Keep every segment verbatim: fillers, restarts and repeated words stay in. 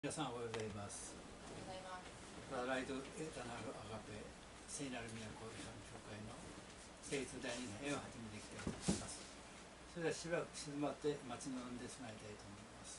皆さんおはようございます。ライドエタナルアガペ聖なる都イスラム教会の聖一第二の絵を始めていきたいと思います。それではしばらく静まって待ち望んで備えたいと思います。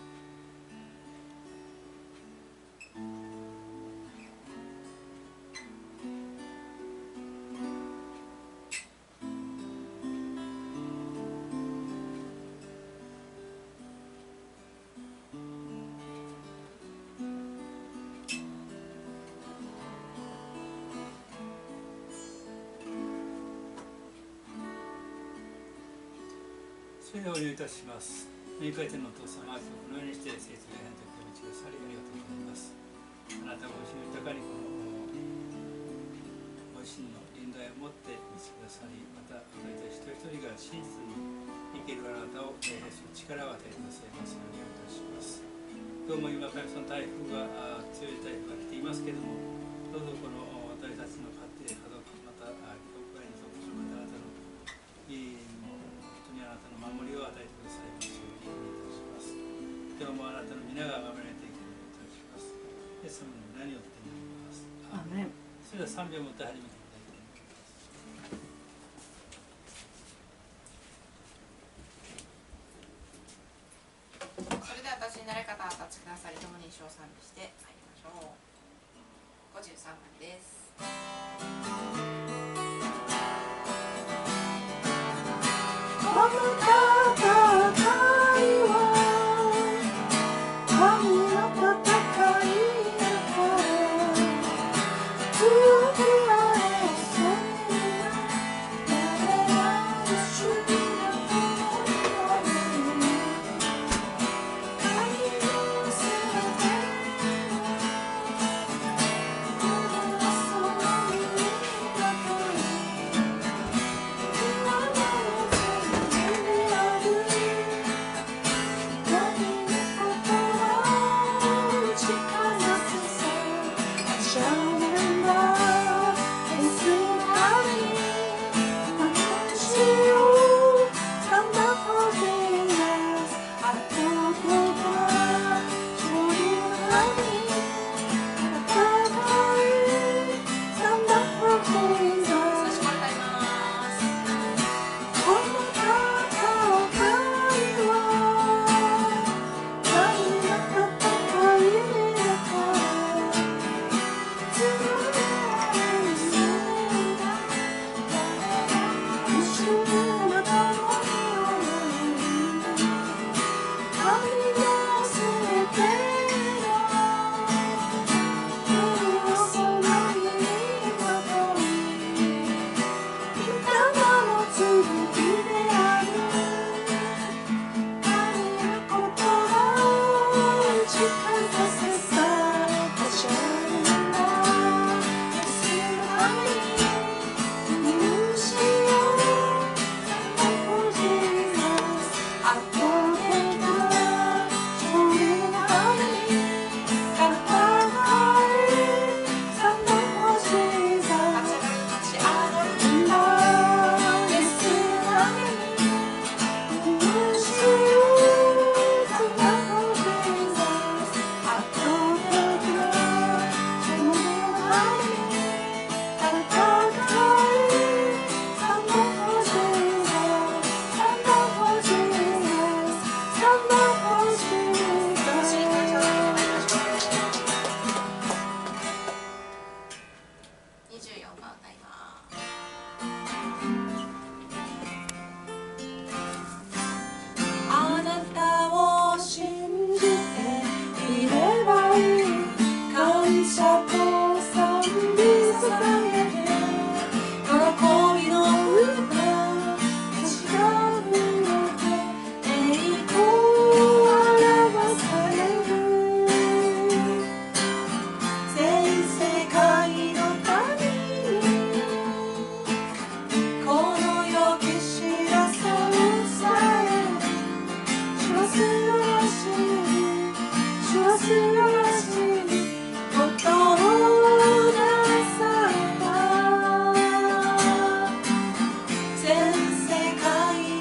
それではお祈りいたします。御回転のお父様、今日このようにして聖地礼拝の時を道が去りありがとうございます。あなたご自身豊かにこのご自身の臨在を持って導きくださり、また私たち一人一人が真実に生きるあなたを礼拝する力を与えてくださいますようにお願いいたします。今日も今からその台風が強い台風が来ていますけれども、どうぞこの私たちの家庭、家族、また教会に属する方々のいいあなたの守りを与えてくださいますようにお願いいたします。今日もあなたの皆が守られていくようにいたします。イエス様の皆によって祈ります。アーメン。それでは賛美をもって始めていきたいと思います。それでは私に誰かお立ちくださり、共に一生賛美してまいりましょう。ごじゅうさんばんです。この戦いは神の戦いだから強くあれそれは誰が主の共に神の姿はその身だ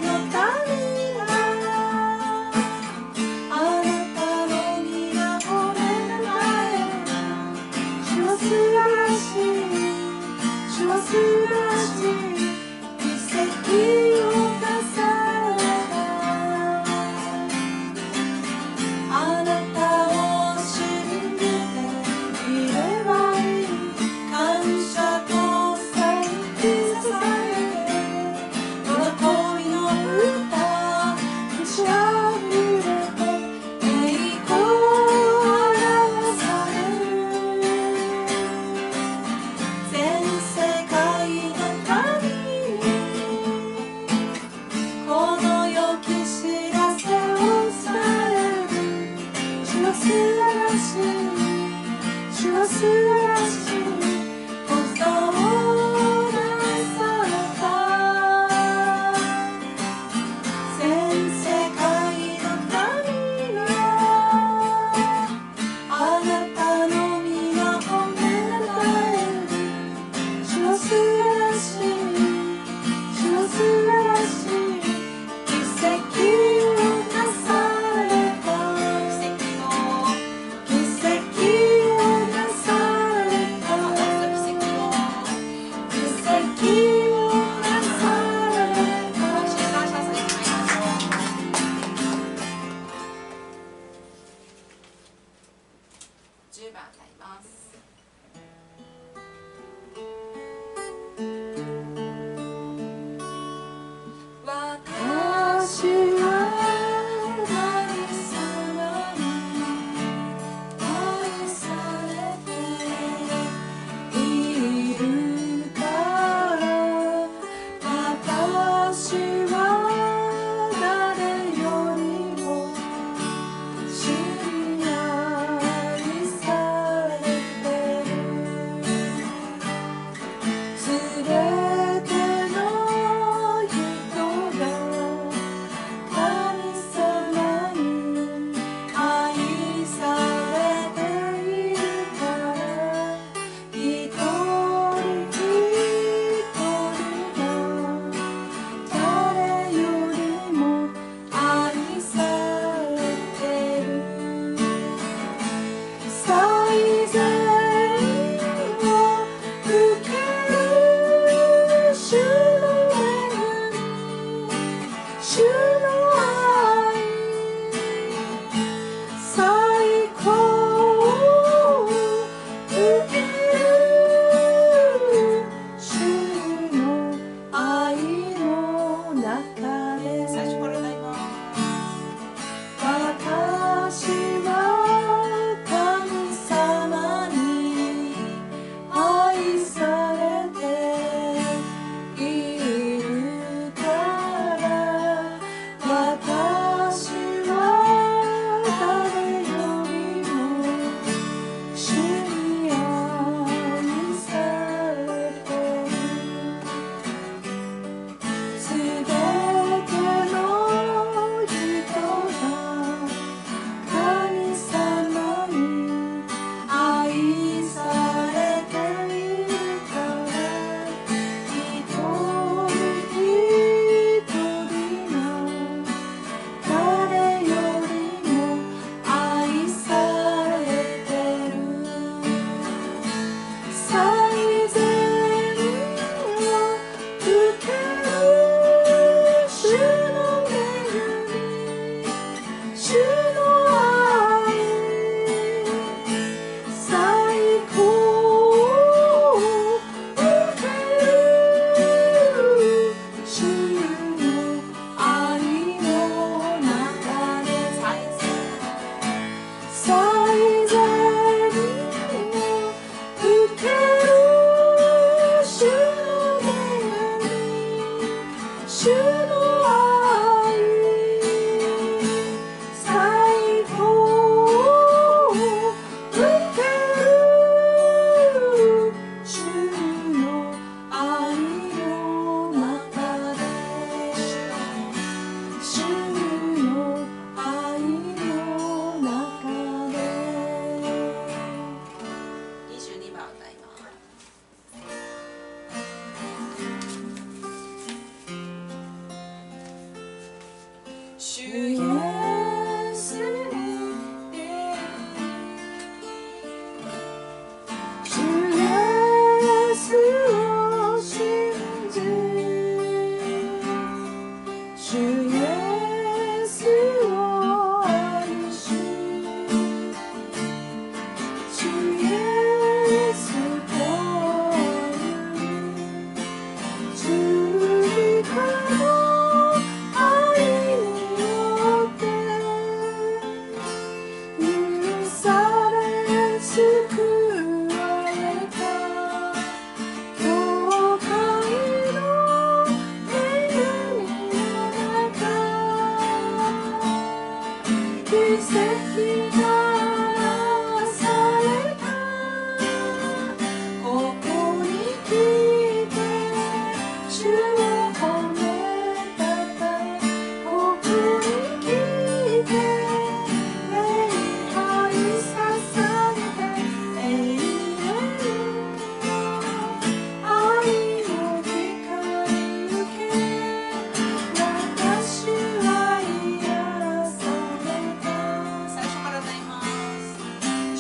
あなたの 「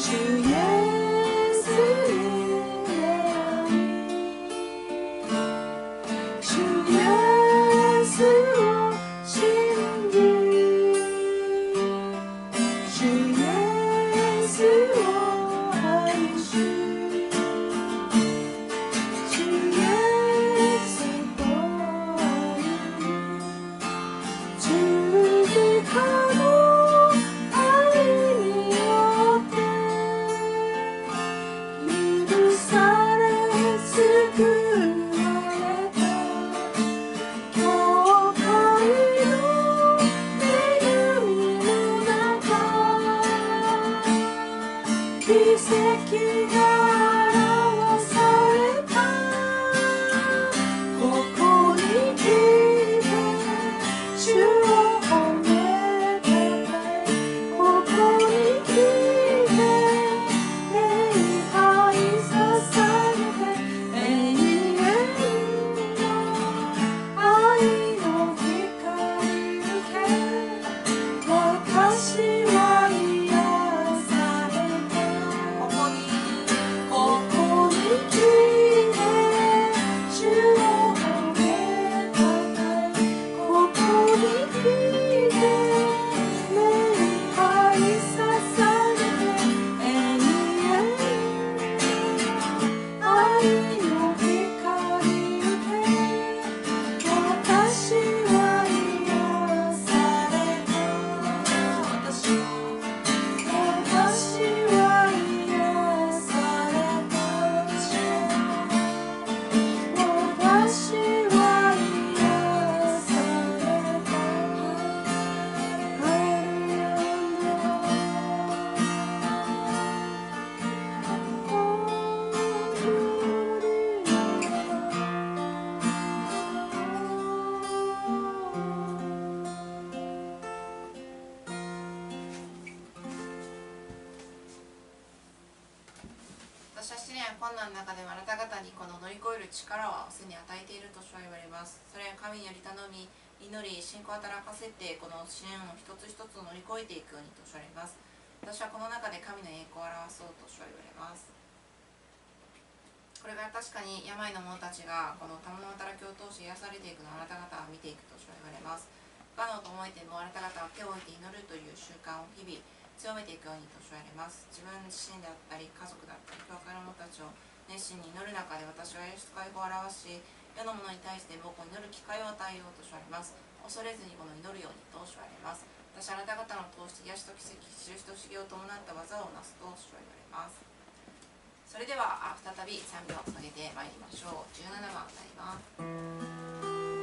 私は試練や困難の中でもあなた方にこの乗り越える力をすでに与えていると主は言われます。それは神により頼み、祈り、信仰を働かせてこの試練を一つ一つを乗り越えていくようにと主は言われます。私はこの中で神の栄光を表そうと主は言われます。これが確かに病の者たちがこの賜の働きを通して癒されていくのをあなた方は見ていくと主は言われます。不可能と思えてもあなた方は手を置いて祈るという習慣を日々強めていくようにと主は言われます。自分自身であったり家族であったり教会の者たちを熱心に祈る中で私はイエスと解放を表し、世の者に対して僕を祈る機会を与えようと主は言われます。恐れずにこの祈るようにと主は言われます。私はあなた方の通して癒しと奇跡、印と不思議を伴った技をなすと主は言われます。それでは再び賛美を捧げてまいりましょう。じゅうななばん歌います。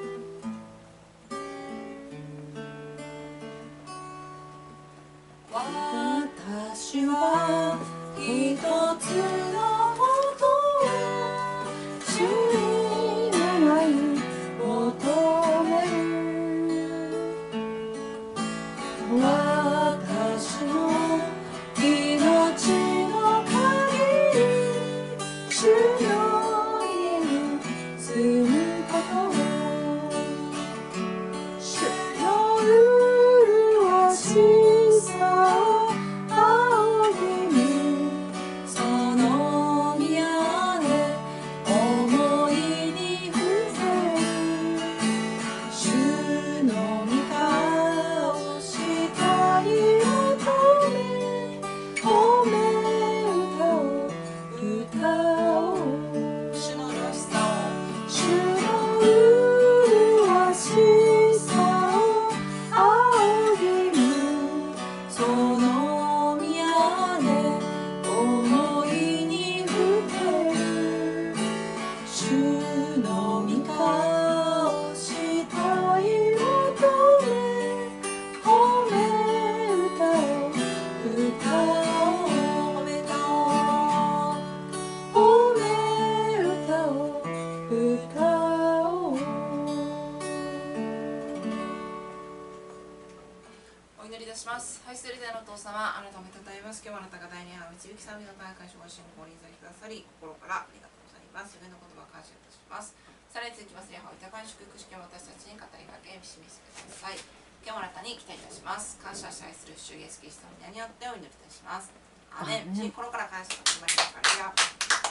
私は一つのことを主に願い求める。私の命の限り主の家に住むことを、主の麗しさを仰ぎ見、その宮で思いにふせる。主の御顔をしたい求め、褒め歌を歌おう。 主の麗しさを主の麗しさを仰ぎ見、その宮で思いにふける。主の御顔をしたい求め、褒め歌を歌おう。 褒め歌おう。 褒め歌を歌おう。 お祈りいたします。愛する天のお父様、あなたをめたたえます。今日もあなたが第二波導き賛美の大会所ご支援にご臨在くださり、心からありがとうございます。上の言葉を感謝いたします。さらに続きます礼拝を豊かに祝福し、今日私たちに語りかけ示してください。今日もあなたに期待いたします。感謝し愛する主イエスキリストの皆によってお祈りいたします。アアメン。 アーメン心から感謝が決まります。ありがとう。